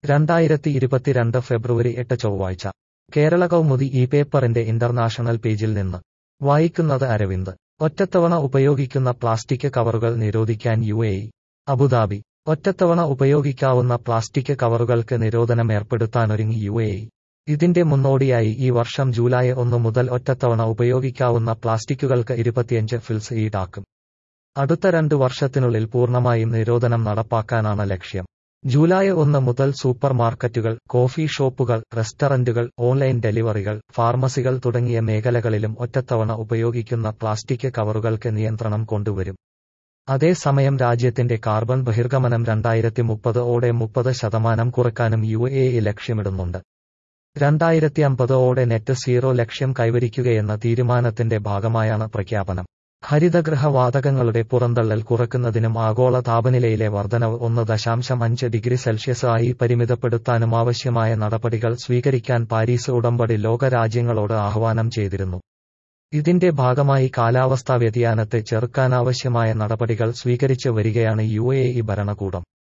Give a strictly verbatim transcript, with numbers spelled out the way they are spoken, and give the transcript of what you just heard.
രണ്ടായിരത്തി ഇരുപത്തിരണ്ട് ഫെബ്രുവരി എട്ട് ചൊവ്വാഴ്ച കേരള കൗമുദി ഈ പേപ്പറിന്റെ ഇന്റർനാഷണൽ പേജിൽ നിന്ന് വായിക്കുന്നത് അരവിന്ദ്. ഒറ്റത്തവണ ഉപയോഗിക്കുന്ന പ്ലാസ്റ്റിക് കവറുകൾ നിരോധിക്കാൻ യു എ ഇ. അബുദാബി. ഒറ്റത്തവണ ഉപയോഗിക്കാവുന്ന പ്ലാസ്റ്റിക് കവറുകൾക്ക് നിരോധനം ഏർപ്പെടുത്താനൊരുങ്ങി യു എ ഇ. ഇതിന്റെ മുന്നോടിയായി ഈ വർഷം ജൂലൈ ഒന്ന് മുതൽ ഒറ്റത്തവണ ഉപയോഗിക്കാവുന്ന പ്ലാസ്റ്റിക്കുകൾക്ക് ഇരുപത്തിയഞ്ച് ഫിൽസ് ഈടാക്കും. അടുത്ത രണ്ട് വർഷത്തിനുള്ളിൽ പൂർണ്ണമായും നിരോധനം നടപ്പാക്കാനാണ് ലക്ഷ്യം. ജൂലൈ ഒന്ന് മുതൽ സൂപ്പർ മാർക്കറ്റുകൾ, കോഫി ഷോപ്പുകൾ, റെസ്റ്ററന്റുകൾ, ഓൺലൈൻ ഡെലിവറികൾ, ഫാർമസികൾ തുടങ്ങിയ മേഖലകളിലും ഒറ്റത്തവണ ഉപയോഗിക്കുന്ന പ്ലാസ്റ്റിക് കവറുകൾക്ക് നിയന്ത്രണം കൊണ്ടുവരും. അതേസമയം രാജ്യത്തിന്റെ കാർബൺ ബഹിർഗമനം രണ്ടായിരത്തി മുപ്പത് ഓടെ മുപ്പത് ശതമാനം കുറയ്ക്കാനും യു എ ഇ ലക്ഷ്യമിടുന്നുണ്ട്. രണ്ടായിരത്തി അമ്പത് ഓടെ നെറ്റ് സീറോ ലക്ഷ്യം കൈവരിക്കുകയെന്ന തീരുമാനത്തിന്റെ ഭാഗമായാണ് പ്രഖ്യാപനം. ഹരിതഗൃഹ വാതകങ്ങളുടെ പുറന്തള്ളൽ കുറയ്ക്കുന്നതിനും ആഗോള താപനിലയിലെ വർധനവ് ഒന്ന് ദശാംശം അഞ്ച് ഡിഗ്രി സെൽഷ്യസ് ആയി പരിമിതപ്പെടുത്താനും ആവശ്യമായ നടപടികൾ സ്വീകരിക്കാൻ പാരീസ് ഉടമ്പടി ലോക രാജ്യങ്ങളോട് ആഹ്വാനം ചെയ്തിരുന്നു. ഇതിന്റെ ഭാഗമായി കാലാവസ്ഥാ വ്യതിയാനത്തെ ചെറുക്കാനാവശ്യമായ നടപടികൾ സ്വീകരിച്ച് വരികയാണ് യു എ ഇ ഭരണകൂടം.